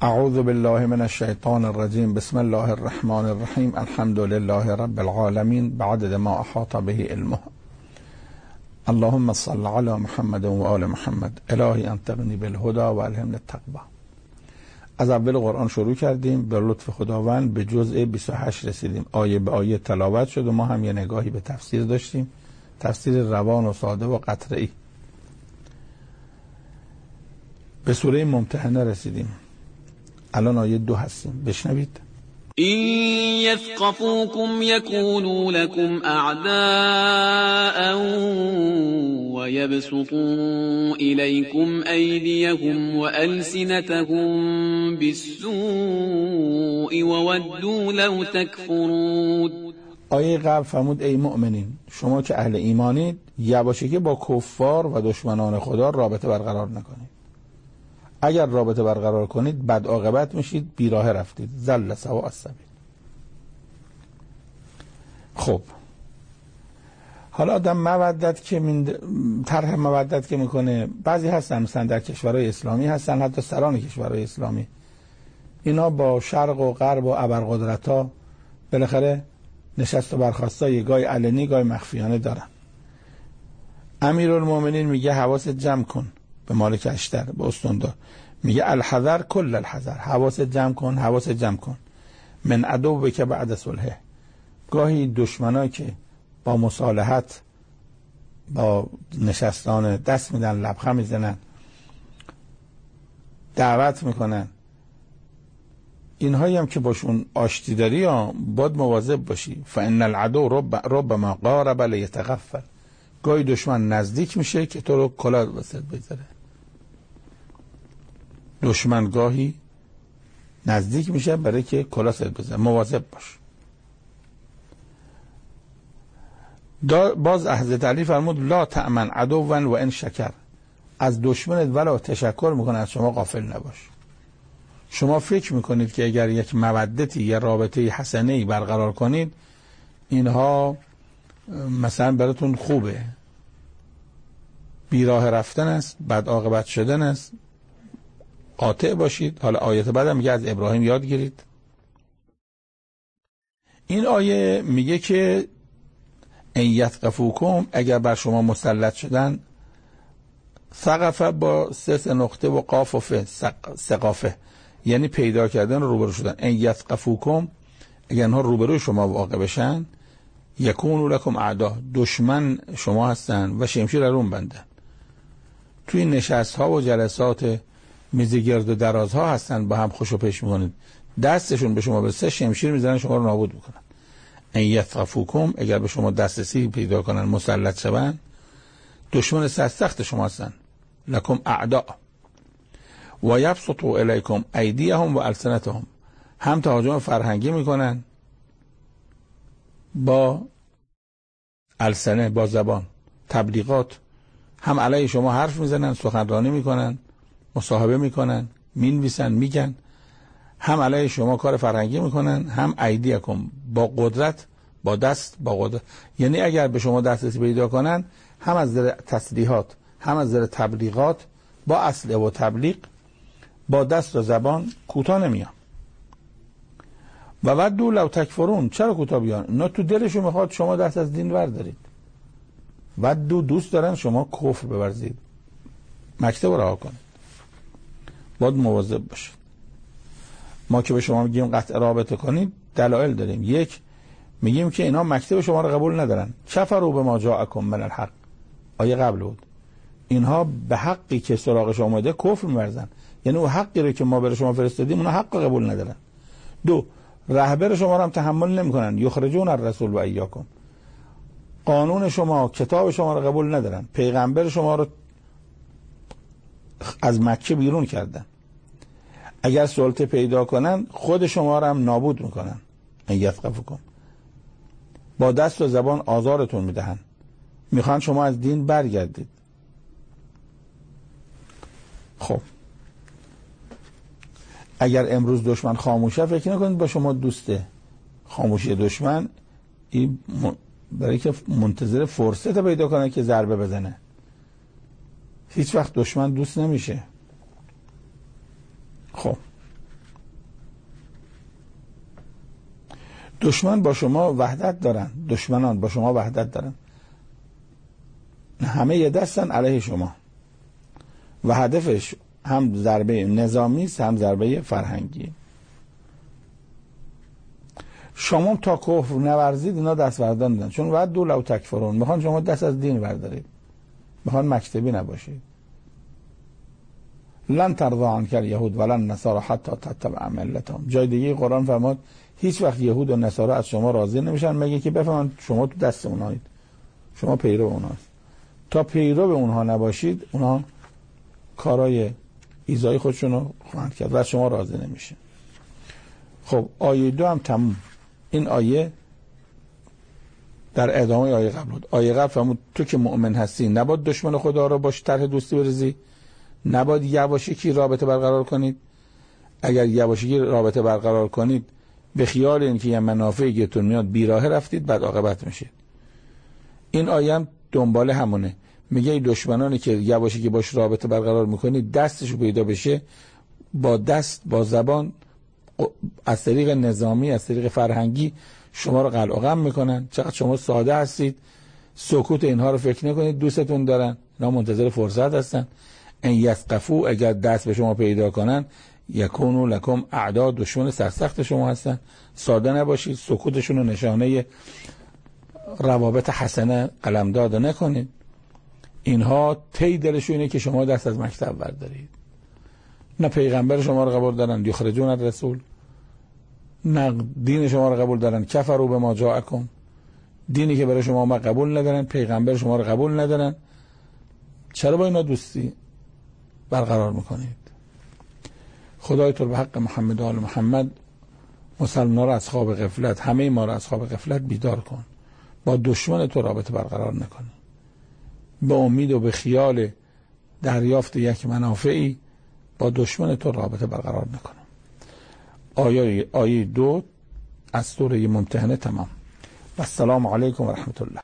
اعوذ بالله من الشیطان الرجیم. بسم الله الرحمن الرحیم. الحمد لله رب العالمین بعدد ما احاط به علمه. اللهم صل علی محمد و آل محمد. الهی انطقنی بالهدى و الهمنی التقوی. از اول قرآن شروع کردیم، به لطف خداوند به جزء 28 رسیدیم. آیه به آیه تلاوت شد و ما هم یه نگاهی به تفسیر داشتیم، تفسیر روان و ساده و قطعی. به سوره ممتحنه رسیدیم، الان آیه 2 هستیم. بشنوید. این یثقفوکم یکونوا لکم اعداء و یبسطوا الیکم ایدیهم و السنتهم بالسوء و ودوا لو تکفرون. آیه قبل فرمود ای مؤمنین، شما که اهل ایمانید یواشکی با کفار و دشمنان خدا رابطه برقرار نکنید. اگر رابطه برقرار کنید بد عاقبت میشید، بیراه رفتید، ضل سواء السبیل. خب حالا آدم مودت که طرح مودت که میکنه، بعضی هستن مثلا در کشورهای اسلامی هستن، حتی سران کشورهای اسلامی، اینا با شرق و غرب و ابرقدرت‌ها بالاخره نشست و برخاستای گاهی علنی گاهی مخفیانه دارن. امیرالمومنین میگه حواست جمع کن، به مالک اشتر، به استاندار میگه الحذر کل الحذر، حواست جمع کن، حواست جمع کن من عدو که بعد صلح. گاهی دشمنایی که با مصالحت با نشستان دست میدن، لبخند میزنن، دعوت میکنن، اینهایی هم که باشون آشتی داری باید مواظب باشی. فان العدو ربما قارب لیتغفل. گاهی دشمن نزدیک میشه که تو رو کلاه وسط بذاره. دشمن گاهی نزدیک میشه برای که کلاه سر بزنه، مواظب باش. باز حضرت علی فرمود لا تأمن عدوا و ان شکر. از دشمنت ولا تشکر میکنه از شما غافل نباش. شما فکر میکنید که اگر یک مودتی یا رابطه حسنه‌ای برقرار کنید اینها مثلا براتون خوبه، بیراه رفتن است، بد عاقبت شدن است. قاطع باشید. حالا آیت بعدم میگه از ابراهیم یاد گیرید. این آیه میگه که ان یثقفوکم، اگر بر شما مسلط شدن، ثقفه با 3 نقطه و قاف و ف، ثقافه یعنی پیدا کردن و روبرو شدن. ان یثقفوکم، اگر اینها روبروی شما واقع بشن، یکونوا لکم اعدا، دشمن شما هستن و شمشیر رو بندن. توی نشست ها و جلسات میز گرد و دراز ها هستن، با هم خوشو پیش میکنید، دستشون به شما برسه شمشیر میزنن، شما رو نابود میکنن. ان یثقفوکم، اگر به شما دسترسی پیدا کنن، مسلط شون، دشمن سخت شما هستن. لکم اعدا و یبسطوا الیکم ایدیهم و السنتهم، هم تهاجم فرهنگی میکنن با السنه، با زبان، تبلیغات، هم علیه شما حرف میزنن، سخنرانی میکنن، مصاحبه میکنن، مینویسن، میگن، هم علیه شما کار فرهنگی میکنن، هم ایدیکم، با قدرت، با دست، با قدرت. یعنی اگر به شما دسترسی پیدا کنن، هم از نظر تسلیحات، هم از نظر تبلیغات، با اسلحه و تبلیغ، با دست و زبان کوتاه نمیان. و ودوا لو تکفرون، چرا کوتاه بیان؟ اینا تو دلشون میخواد شما دست از دین بردارید. ودوا، دوست دارن شما کفر بورزید، مکتب رها کنید. باید مواظب باشید. ما که به شما میگیم قطع رابطه کنید، دلایل داریم. یک، میگیم که اینا مکتب شما رو قبول ندارن. کفروا بما جاءکم من الحق، آیه قبل بود. اینها به حقی که سراغ شما اومده کفر می‌ورزن، یعنی اون حقی رو که ما به شما فرستادیم اونها حق قبول ندارن. دو، رهبر شما رو هم تحمل نمی‌کنن. یخرجون الرسول و ایاکم، قانون شما، کتاب شما رو قبول ندارن. پیغمبر شما رو از مکه بیرون کردن. اگر سلطه پیدا کنن خود شما رو هم نابود میکنن. ان یثقفوکم، با دست و زبان آزارتون میدهن، میخوان شما از دین برگردید. خب اگر امروز دشمن خاموشه، فکر نکنید با شما دوسته. خاموشی دشمن این برای که منتظر فرصت پیدا کنه که ضربه بزنه. هیچ وقت دشمن دوست نمیشه. خب دشمن با شما وحدت دارن، دشمنان با شما وحدت دارن، همه یه دستن علیه شما و هدفش هم ضربه نظامی است هم ضربه فرهنگی. شما تا کفر نورزید اینا دست بردن دادن، چون وعد لو تکفرون، میخوان شما دست از دین بردارید، میخوان مکتبی نباشید. لن ترضى عنك اليهود ولن النصارى حتى تتبع ملتهم. جای دیگه قرآن فرمود هیچ وقت یهود و نصارا از شما راضی نمیشن مگه که بفهمن شما تو دست اونایید، شما پیرو اوناست. تا پیرو به اونها نباشید اونها کارای ایزای خودشونو خواهند کرد و شما راضی نمیشه. خب آیه 2 هم تموم. این آیه در ادامه آیه قبل بود. آیه قبل فرمود تو که مؤمن هستی نباید دشمن خدا را باش طرح دوستی بریزی، نباید یواشکی رابطه برقرار کنید. اگر یواشکی رابطه برقرار کنید به خیال اینکه یه منافعی گیرتون میاد بیراهه رفتید، بعد عاقبت میشید. این آیه هم دنبال همونه، میگه دشمنانی که یواشکی باش رابطه برقرار میکنید دستشو پیدا بشه، با دست با زبان از طریق نظامی از طریق فرهنگی شما رو قلع و قم میکنن. چقدر شما ساده هستید، سکوت اینها رو فکر نکنید، دوستتون دارن، اینا منتظر فرصت هستن. ان یثقفوا، اگر دست به شما پیدا کنن، یکونوا لکم اعدا، دشمن سرسخت شما هستن. ساده نباشید، سکوتشون رو نشانه روابط حسنه قلمداد نکنید. اینها تی دلشون اینه که شما دست از مکتب بردارید. نه پیغمبر شما رو قبول دارن، یخرجون الرسول، نه دین شما رو قبول دارن، کفروا بما جاءکم، دینی که برای شما ما قبول ندارن، پیغمبر شما رو قبول ندارن. چرا با اینا دوستی برقرار میکنید؟ خدای تو به حق محمد و آل محمد مسلمان رو از خواب غفلت، همه ما رو از خواب غفلت بیدار کن. با دشمن تو رابطه برقرار نکنی، به امید و به خیال دریافت یک منافعی با دشمن تو رابطه برقرار نکنی. آیه 2 از سوره ممتحنه تمام. و السلام علیکم و رحمت الله.